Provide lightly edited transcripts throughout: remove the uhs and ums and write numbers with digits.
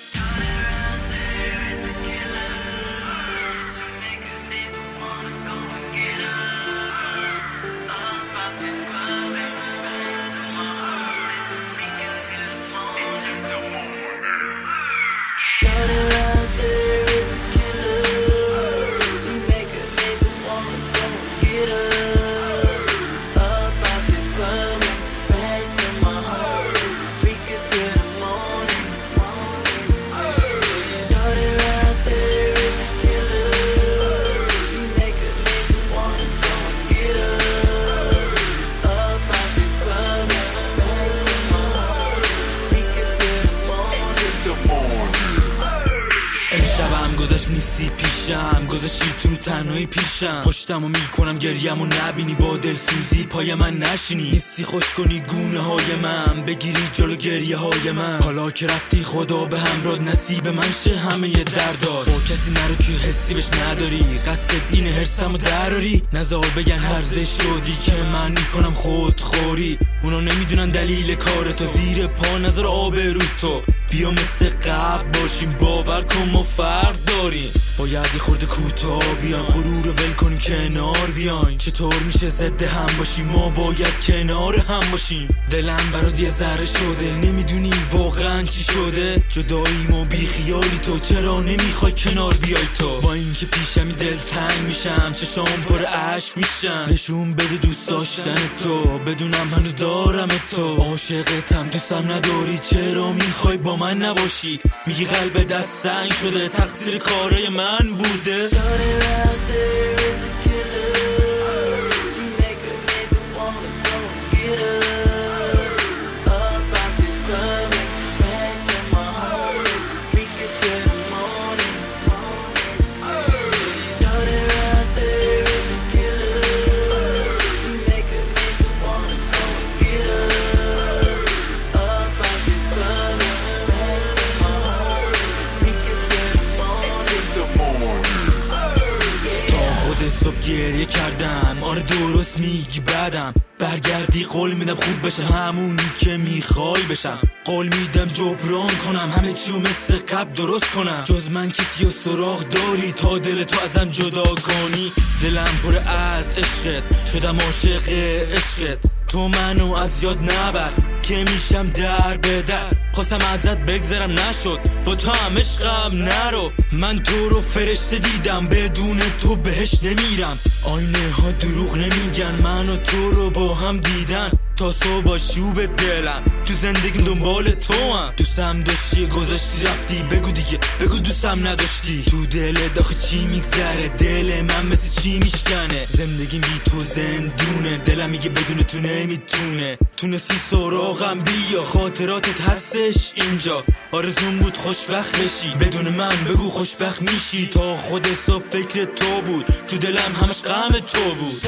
امشبم گذشت نیستی پیشم، گذاشتی تو تنهایی پیشم، پشتمو میکنم گریه‌مو نبینی، با دلسوزی پای من نشینی، نیستی خوش کنی گونه های من، بگیری جلو گریه های من. حالا که رفتی خدا به همراه، نصیب من شه همه ی دردات، با کسی نرو که حسی بهش نداری، قصد اینه هرسمو دراری، نزار بگن هرزه شدی که من میکنم خودخوری، اونا نمیدونن دلیل کار تو، زیر پا نظر آبرو تو، بیا مثل قبل باشیم، باور کن ما فرق داریم، باید یه خورده کوتاه بیایم، غرور رو ول کنیم کنار بیایم، چطور میشه ضد هم باشیم، ما باید کنار هم باشیم، دلم برات یه ذره شده، نمیدونی واقعا چی شده، جداییم و بی خیالی تو، چرا نمیخوای کنار بیای تو، با اینکه پیشمی دل تنگ میشم، چشام پر اشک میشن، نشون بده دوست داشتن تو، بدونم هنوز دارم تو، عاشقتم دوستم نداری، چرا میخوای با من نباشی، میگی قلب دست سنگ شده، تقصیر کارای من بوده. صبح گریه کردم، آره درست میگی بدم، برگردی قول میدم خوب بشم، همونی که میخوای بشم، قول میدم جبران کنم، همه چیو مثل قبل درست کنم، جز من کسی و سراغ داری تا دل تو ازم جدا کنی، دلم پر از عشقت، شدم عاشق عشقت، تو منو از یاد نبر که میشم در به در، خواستم ازت بگذرم نشد، با تو هم عشقم نرو، من تو رو فرشته دیدم، بدون تو بهش نمیرم، آینه ها دروغ نمیگن، من و تو رو با هم دیدن، تا صبح باشی و به دلم، تو زندگیم دنبال تو هم، دوستم داشتی گذاشتی رفتی، بگو دیگه بگو دوستم نداشتی، تو دلت داخل چی میگذره، دل من مثل چی میشکنه، زندگیم بی تو زندونه، دلم میگه بدون تو نمیتونه، تونستی سراغم بیا، خاطراتت هستش اینجا، آرزون بود خوشبخت بشی، بدون من بگو خوشبخت میشی، تا خود حساب فکر تو بود، تو دلم همش غم تو بود.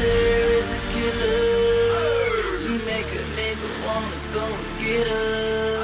She make a nigga wanna go and get her.